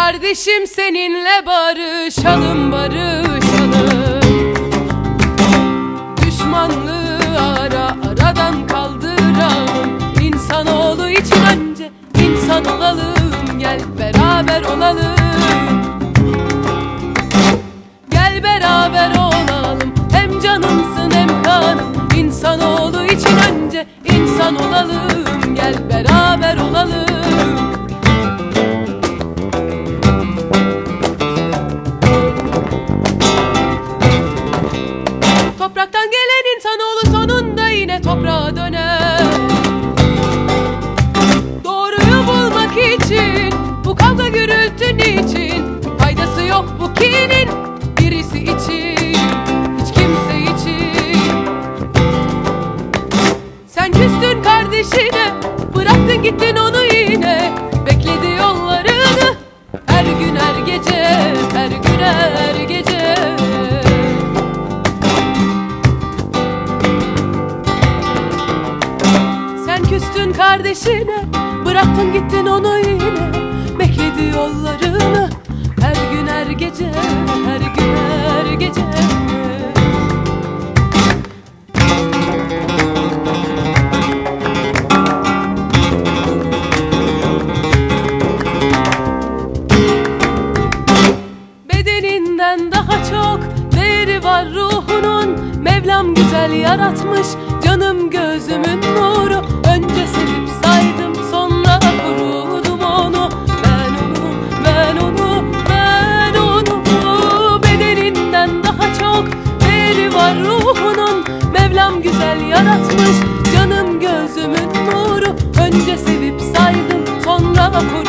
kardeşim, seninle barışalım, barışalım. Düşmanlığı aradan kaldıralım. İnsanoğlu için önce insan olalım. Gel beraber olalım. Gel beraber olalım. Hem canımsın hem kanım. İnsanoğlu için önce insan olalım. Gel beraber olalım. Topraktan gelen insanoğlu sonunda yine toprağa döner. Doğruyu bulmak için bu kavga gürültü niçin? Faydası yok bu kinin birisi için, hiç kimse için. Sen küstün kardeşine, bıraktın gittin onu yine. Bekledi yollarını her gün her gece, her gün her gece. Küstün kardeşine, bıraktın gittin onu yine. Bekledi yollarını her gün her gece, her gün her gece. Bedeninden daha çok değeri var ruhunun. Mevlam güzel yaratmış, canım gözümün nuru. Önce sevip saydım, sonra korudum onu. Ben onu bedeninden daha çok değeri var ruhunun. Mevlam güzel yaratmış, canım gözümün nuru. Önce sevip saydım, sonra korudum.